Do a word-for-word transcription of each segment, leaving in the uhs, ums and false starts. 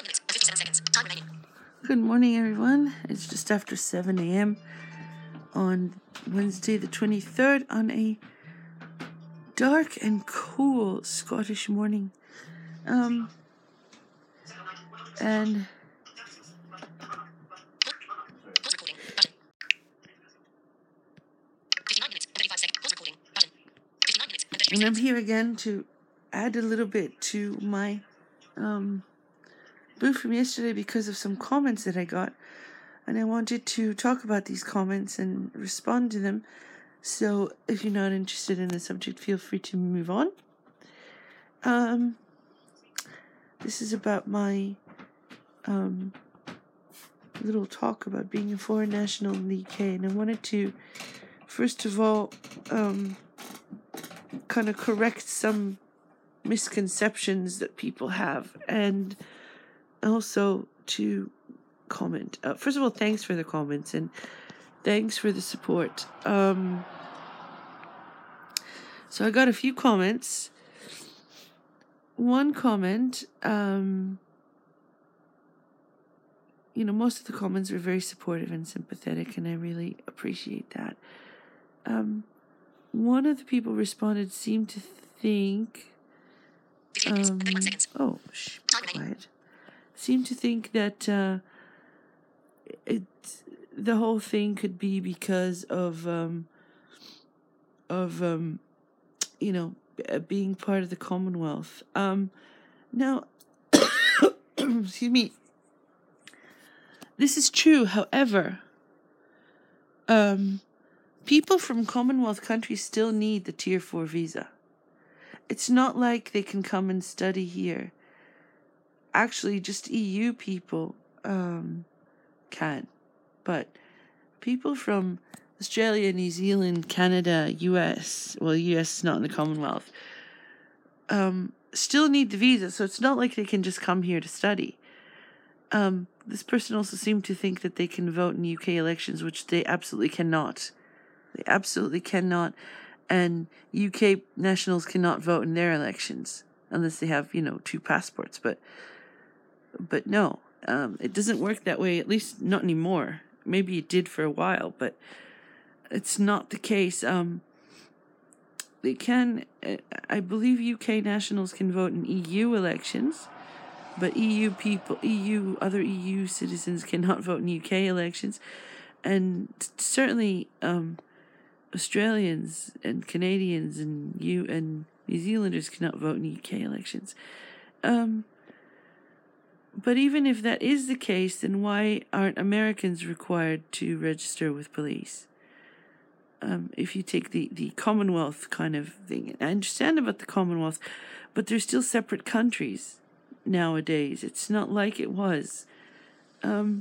Good morning, everyone. It's just after seven a.m. on Wednesday the twenty-third on a dark and cool Scottish morning. Um, and and I'm here again to add a little bit to my um, boo from yesterday because of some comments that I got. And I wanted to talk about these comments and respond to them. So if you're not interested in the subject, feel free to move on. Um, this is about my um, little talk about being a foreign national in the U K. And I wanted to, first of all, um, kind of correct some misconceptions that people have. And also to comment. Uh, first of all, thanks for the comments and thanks for the support. Um, so I got a few comments. One comment, um, you know, most of the comments were very supportive and sympathetic, and I really appreciate that. Um, one of the people responded seemed to think, um, oh, shh, quiet, seemed to think that uh, it, the whole thing could be because of, um, of, um, you know, being part of the Commonwealth. Um, now, excuse me, this is true. However, um, people from Commonwealth countries still need the Tier four visa. It's not like they can come and study here. Actually, just E U people um, can. But people from Australia, New Zealand, Canada, U S, well, U S is not in the Commonwealth, um, still need the visa. So it's not like they can just come here to study. Um, this person also seemed to think that they can vote in U K elections, which they absolutely cannot. They absolutely cannot. And U K nationals cannot vote in their elections unless they have, you know, two passports. But, but no, um, it doesn't work that way, at least not anymore. Maybe it did for a while, but it's not the case. Um, they can, I believe U K nationals can vote in E U elections, but E U people, E U, other E U citizens cannot vote in U K elections. And certainly um, Australians and Canadians and you and New Zealanders cannot vote in U K elections. Um, but even if that is the case, then why aren't Americans required to register with police? Um, if you take the, the Commonwealth kind of thing. I understand about the Commonwealth, but they're still separate countries nowadays. It's not like it was. Um,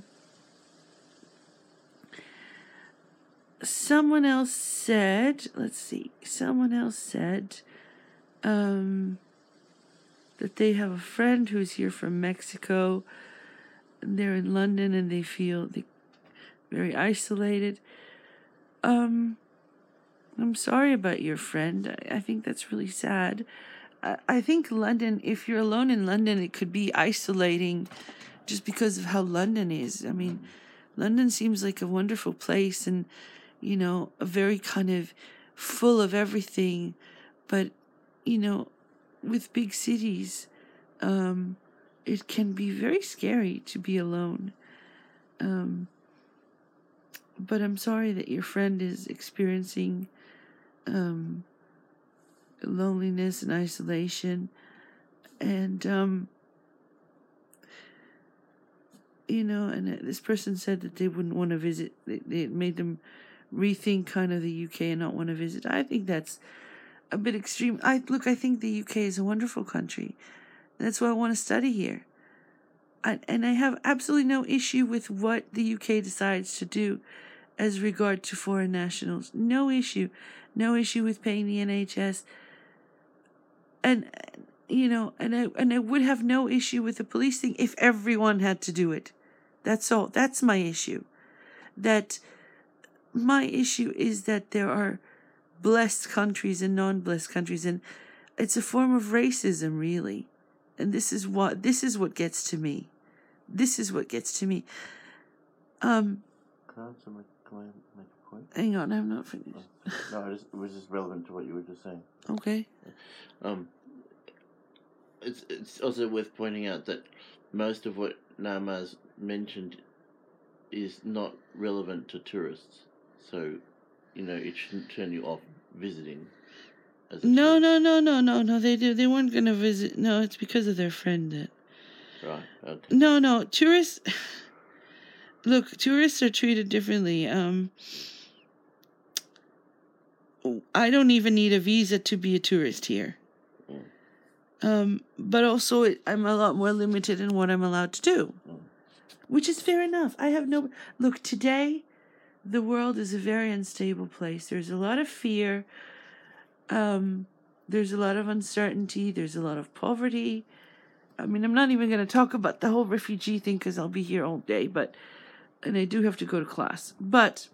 someone else said, let's see, someone else said um, that they have a friend who's here from Mexico, and they're in London and they feel they, very isolated. Um, I'm sorry about your friend. I, I think that's really sad. I, I think London, if you're alone in London, it could be isolating just because of how London is. I mean, London seems like a wonderful place and, you know, a very kind of full of everything. But, you know, with big cities, um, it can be very scary to be alone. Um, but I'm sorry that your friend is experiencing um, loneliness and isolation. And, um, you know, and this person said that they wouldn't want to visit. It made them rethink kind of the U K and not want to visit. I think that's a bit extreme. I look, I think the U K is a wonderful country. That's why I want to study here. I, and I have absolutely no issue with what the U K decides to do as regard to foreign nationals. No issue. No issue with paying the N H S. And, you know, and I, and I would have no issue with the police thing if everyone had to do it. That's all. That's my issue. That my issue is that there are blessed countries and non-blessed countries, and it's a form of racism, really. And this is what this is what gets to me. this is what gets to me. Um, Can I also make, can I make a point? Hang on, I'm not finished. Oh, no, it, is, it was just relevant to what you were just saying. Okay. Um, it's it's also worth pointing out that most of what Narmaz mentioned is not relevant to tourists. So, you know, it shouldn't turn you off visiting. As a No, tourist. no, no, no, no, no. They do. They weren't gonna visit. No, it's because of their friend. That. Right. Okay. No, no. Tourists. Look, tourists are treated differently. Um, I don't even need a visa to be a tourist here. Mm. Um, but also, it, I'm a lot more limited in what I'm allowed to do, Mm. which is fair enough. I have no. Look, today, the world is a very unstable place. There's a lot of fear. Um, there's a lot of uncertainty. There's a lot of poverty. I mean, I'm not even going to talk about the whole refugee thing because I'll be here all day, but, and I do have to go to class. But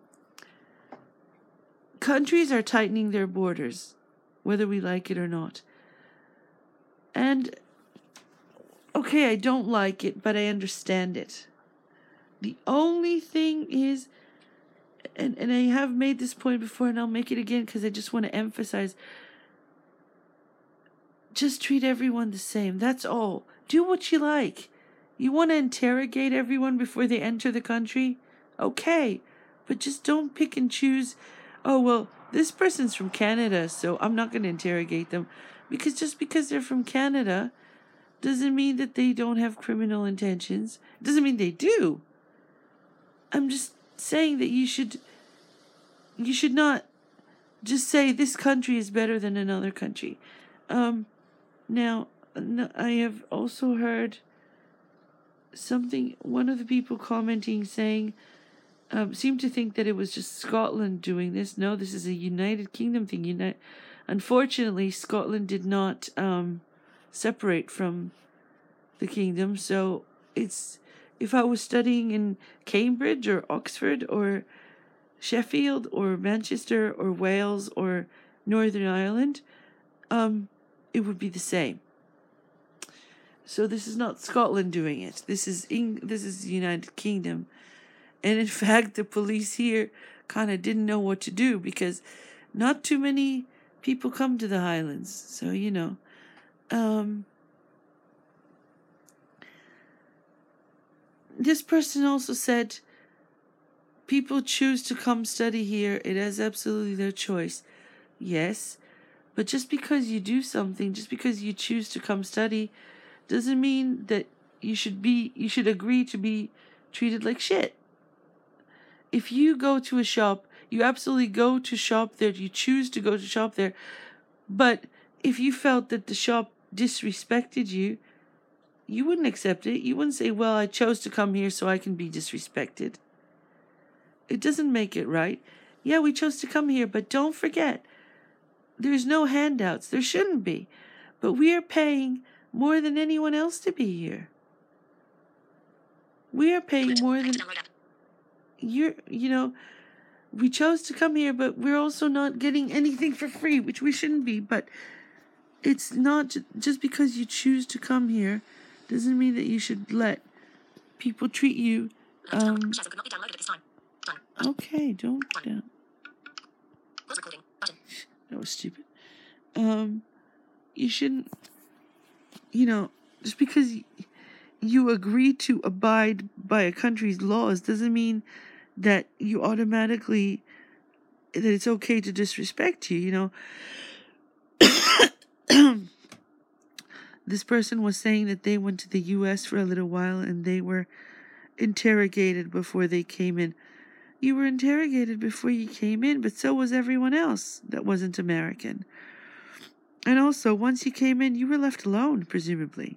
countries are tightening their borders, whether we like it or not. And, okay, I don't like it, but I understand it. The only thing is, and, and I have made this point before and I'll make it again because I just want to emphasize, just treat everyone the same. That's all. Do what you like. You want to interrogate everyone before they enter the country? Okay. But just don't pick and choose. Oh, well, this person's from Canada, so I'm not going to interrogate them. Because just because they're from Canada doesn't mean that they don't have criminal intentions. Doesn't mean they do. I'm just saying that you should, you should not just say this country is better than another country. Um, now, I have also heard something, one of the people commenting saying, um, seemed to think that it was just Scotland doing this. No, this is a United Kingdom thing. Uni- Unfortunately, Scotland did not um, separate from the kingdom. So it's, if I was studying in Cambridge or Oxford or Sheffield or Manchester or Wales or Northern Ireland, um, it would be the same. So this is not Scotland doing it. This is Eng- this is the United Kingdom. And in fact, the police here kind of didn't know what to do because not too many people come to the Highlands. So, you know. Um, this person also said, people choose to come study here. It is absolutely their choice. Yes. But just because you do something, just because you choose to come study, doesn't mean that you should be, you should agree to be treated like shit. If you go to a shop, you absolutely go to shop there, you choose to go to shop there, but if you felt that the shop disrespected you, you wouldn't accept it. You wouldn't say, well, I chose to come here so I can be disrespected. It doesn't make it right. Yeah, we chose to come here, but don't forget, there's no handouts. There shouldn't be. But we are paying more than anyone else to be here. We are paying more than... You're, you know, we chose to come here, but we're also not getting anything for free, which we shouldn't be. But it's not just because you choose to come here doesn't mean that you should let people treat you. Um, okay, don't. Uh, that was stupid. Um, you shouldn't. You know, just because you agree to abide by a country's laws doesn't mean that you automatically, that it's okay to disrespect you, you know. This person was saying that they went to the U S for a little while and they were interrogated before they came in. You were interrogated before you came in, but so was everyone else that wasn't American. And also, once you came in, you were left alone, presumably.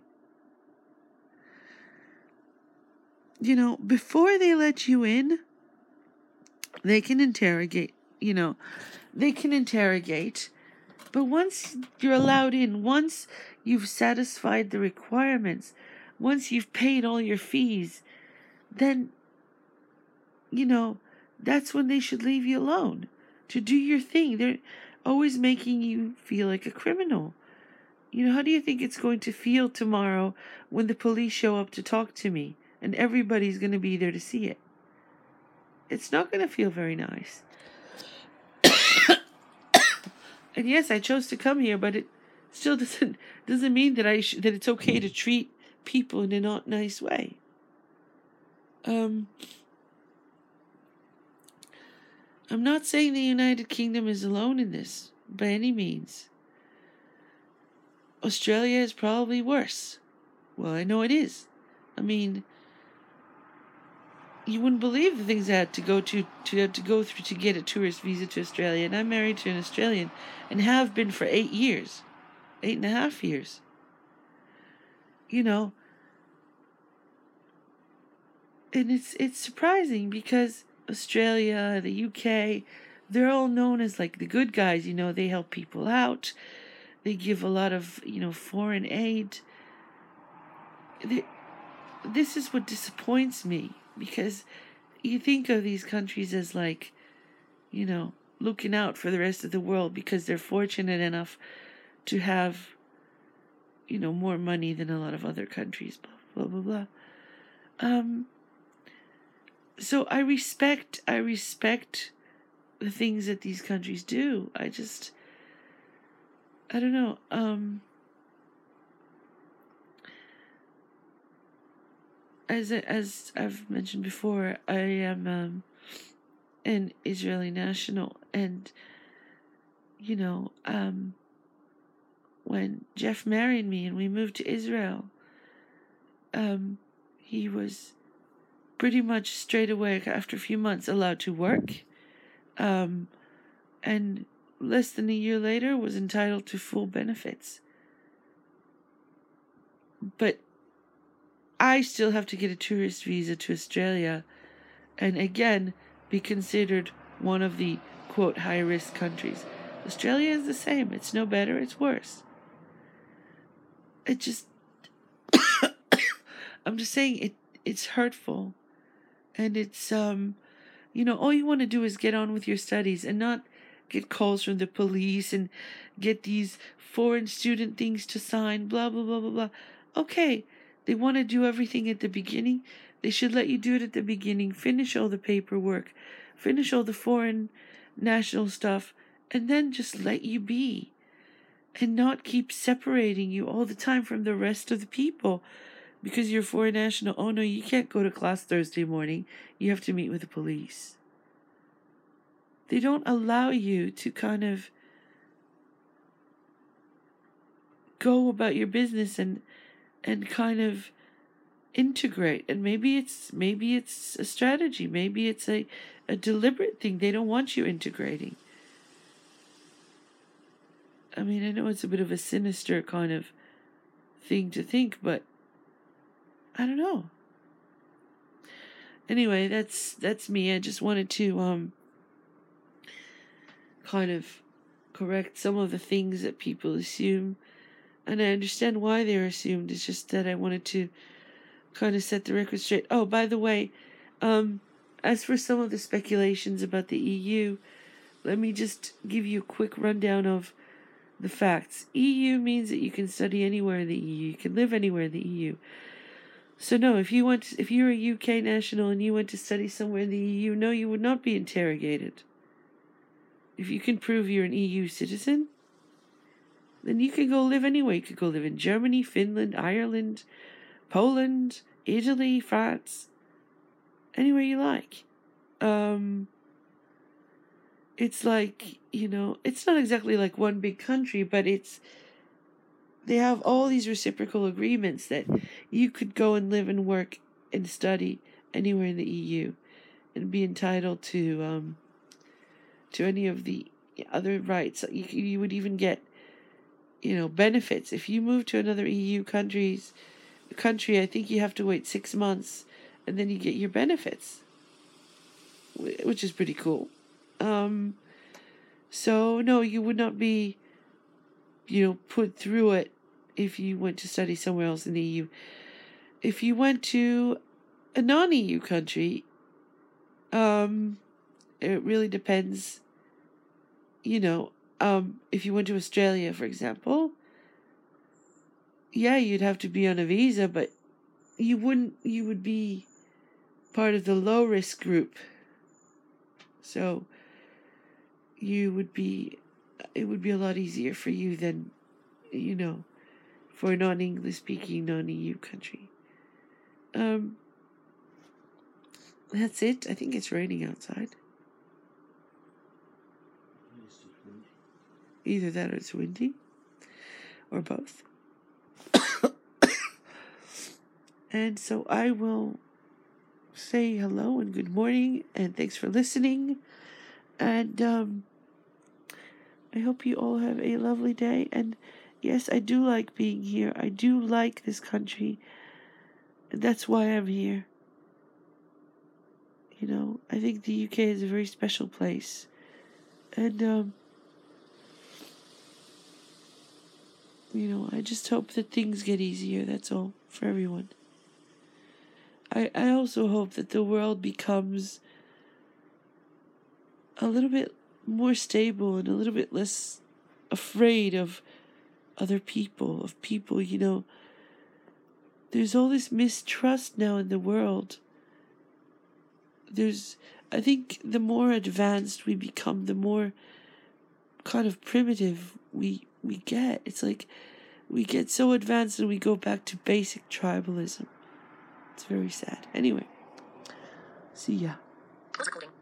You know, before they let you in, they can interrogate, you know, they can interrogate. But once you're allowed in, once you've satisfied the requirements, once you've paid all your fees, then, you know, that's when they should leave you alone to do your thing. They're always making you feel like a criminal. You know, how do you think it's going to feel tomorrow when the police show up to talk to me and everybody's going to be there to see it? It's not going to feel very nice. And yes, I chose to come here, but it still doesn't doesn't mean that I sh- that it's okay to treat people in a not nice way. Um, I'm not saying the United Kingdom is alone in this by any means. Australia is probably worse. Well, I know it is. I mean, you wouldn't believe the things I had to go to to have to go through to get a tourist visa to Australia, and I'm married to an Australian, and have been for eight years, eight and a half years. You know, and it's it's surprising because Australia, the U K, they're all known as like the good guys. You know, they help people out. They give a lot of, you know, foreign aid. They, this is what disappoints me, because you think of these countries as like, you know, looking out for the rest of the world because they're fortunate enough to have, you know, more money than a lot of other countries, blah, blah, blah, blah. Um, so I respect, I respect the things that these countries do. I just, I don't know, um... As as I've mentioned before, I am um, an Israeli national, and you know, um, when Jeff married me and we moved to Israel, um, he was pretty much straight away after a few months allowed to work, um, and less than a year later was entitled to full benefits. But I still have to get a tourist visa to Australia, and again, be considered one of the, quote, high-risk countries. Australia is the same. It's no better, it's worse. It just... I'm just saying, it. it's hurtful. And it's, um... you know, all you want to do is get on with your studies and not get calls from the police and get these foreign student things to sign, blah, blah, blah, blah, blah. Okay, they want to do everything at the beginning. They should let you do it at the beginning, finish all the paperwork, finish all the foreign national stuff, and then just let you be. And not keep separating you all the time from the rest of the people. Because you're foreign national, oh no, you can't go to class Thursday morning. You have to meet with the police. They don't allow you to kind of go about your business and and kind of integrate. And maybe it's maybe it's a strategy. Maybe it's a, a deliberate thing. They don't want you integrating. I mean, I know it's a bit of a sinister kind of thing to think, but I don't know. Anyway, that's that's me. I just wanted to um kind of correct some of the things that people assume. And I understand why they're assumed. It's just that I wanted to kind of set the record straight. Oh, by the way, um, as for some of the speculations about the E U, let me just give you a quick rundown of the facts. E U means that you can study anywhere in the E U. You can live anywhere in the E U. So no, if you went, if you're a U K national and you went to study somewhere in the E U, no, you would not be interrogated. If you can prove you're an E U citizen, then you can go live anywhere. You could go live in Germany, Finland, Ireland, Poland, Italy, France, anywhere you like. Um, it's like, you know, it's not exactly like one big country, but it's, they have all these reciprocal agreements that you could go and live and work and study anywhere in the E U and be entitled to um, to any of the other rights. You, you would even get, you know, benefits. If you move to another E U countries, country, I think you have to wait six months and then you get your benefits, which is pretty cool. Um, so, no, you would not be, you know, put through it if you went to study somewhere else in the E U. If you went to a non-E U country, um, it really depends, you know, um, if you went to Australia, for example, yeah, you'd have to be on a visa, but you wouldn't, you would be part of the low risk group. So you would be, it would be a lot easier for you than, you know, for a non-English speaking, non-E U country. Um, that's it. I think it's raining outside. Either that or it's windy, or both. And so I will say hello and good morning, and thanks for listening. And um, I hope you all have a lovely day. And yes, I do like being here. I do like this country. And that's why I'm here. You know, I think the U K is a very special place. And, um, you know, I just hope that things get easier. That's all for everyone. I, I also hope that the world becomes a little bit more stable and a little bit less afraid of other people, of people, you know. There's all this mistrust now in the world. There's, I think the more advanced we become, the more kind of primitive we we get. It's like we get so advanced and we go back to basic tribalism. It's very sad. Anyway, see ya.